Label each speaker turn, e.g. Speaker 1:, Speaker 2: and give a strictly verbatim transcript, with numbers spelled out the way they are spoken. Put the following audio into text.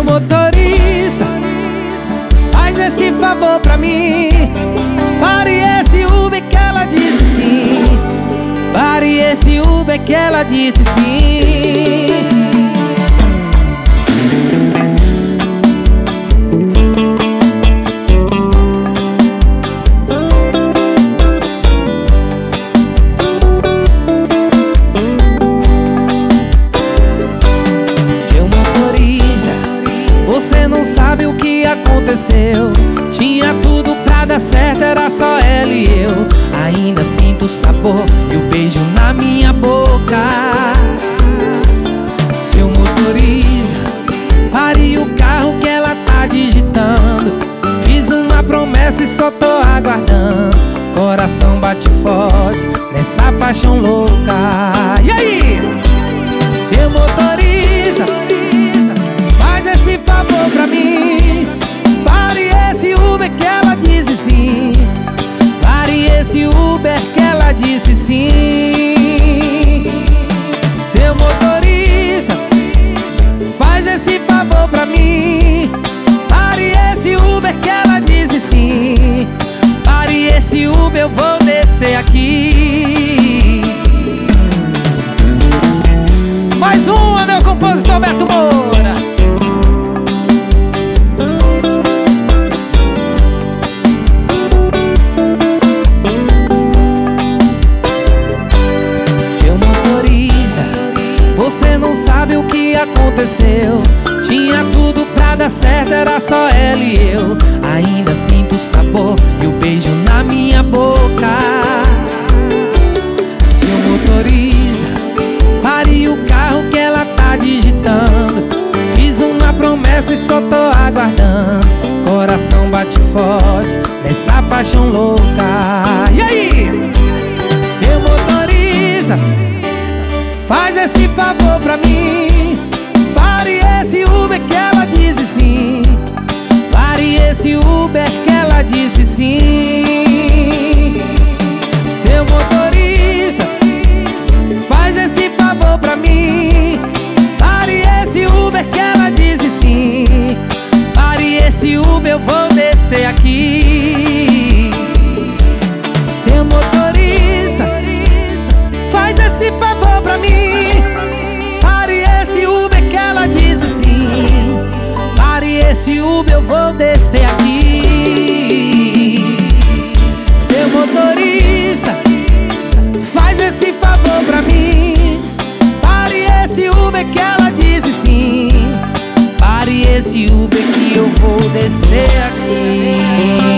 Speaker 1: motorista, faz esse favor pra mim. Pare esse Uber que ela disse sim. Pare esse Uber que ela disse sim. Você não sabe o que aconteceu. Tinha tudo pra dar certo, era só ela e eu. Ainda sinto o sabor e o beijo na minha boca. Seu motorista, pare o carro que ela tá digitando. Fiz uma promessa e só tô aguardando. Coração bate forte nessa paixão louca. E aí? Seu motorista, esse favor pra mim. Pare esse Uber que ela disse sim. Pare esse Uber que ela disse sim. Seu motorista, faz esse favor pra mim. Pare esse Uber que ela disse sim. Pare esse Uber, eu vou descer aqui. Mais uma, meu compositor Beto Moura. Você não sabe o que aconteceu. Tinha tudo pra dar certo, era só ela e eu. Ainda sinto o sabor e o beijo na minha boca. Seu motorista, pare o carro que ela tá digitando. Fiz uma promessa e só tô aguardando. Coração bate forte nessa paixão louca. E aí? Seu motorista, faz esse favor pra mim. Pare esse Uber que ela disse sim. Pare esse Uber que ela disse sim. Seu motorista, faz esse favor pra mim. Pare esse Uber que ela disse sim. Pare esse Uber, eu vou descer aqui. Seu motorista, faz esse favor pra mim. Pare esse Uber que ela disse sim. Pare esse Uber, eu vou descer aqui. Seu motorista, faz esse favor pra mim. Pare esse Uber que ela disse sim. Pare esse Uber que eu vou descer aqui.